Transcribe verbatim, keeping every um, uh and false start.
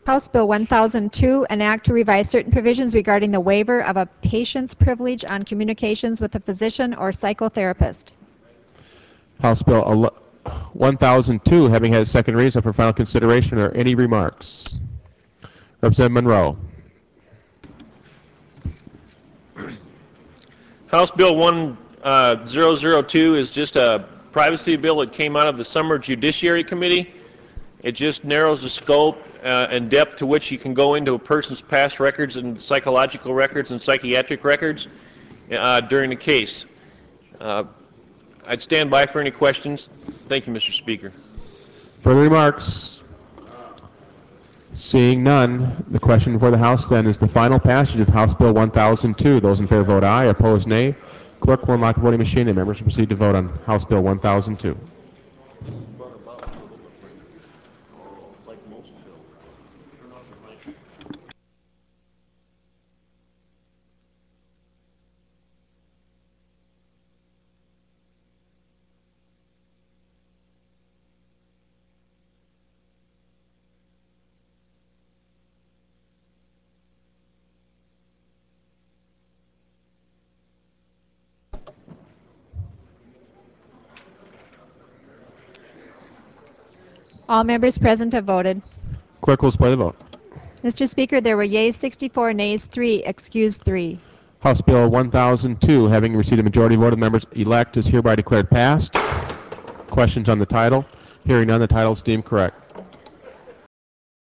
House Bill one thousand two, an act to revise certain provisions regarding the waiver of a patient's privilege on communications with a physician or psychotherapist. House Bill one thousand two, having had a second reading, up for final consideration. Are any remarks? Representative Monroe. House Bill one thousand two is just a privacy bill that came out of the Summer Judiciary Committee. It just narrows the scope uh, and depth to which you can go into a person's past records and psychological records and psychiatric records uh, during the case. Uh, I'd stand by for any questions. Thank you, Mister Speaker. Further remarks? Seeing none, the question before the House then is the final passage of House Bill one thousand two. Those in favor vote aye, opposed nay. Clerk will unlock the voting machine and members will proceed to vote on House Bill one thousand two. All members present have voted. Clerk will display the vote. Mister Speaker, there were yeas sixty-four, nays three, excused three. House Bill one thousand two, having received a majority vote of members elect, is hereby declared passed. Questions on the title? Hearing none, the title is deemed correct.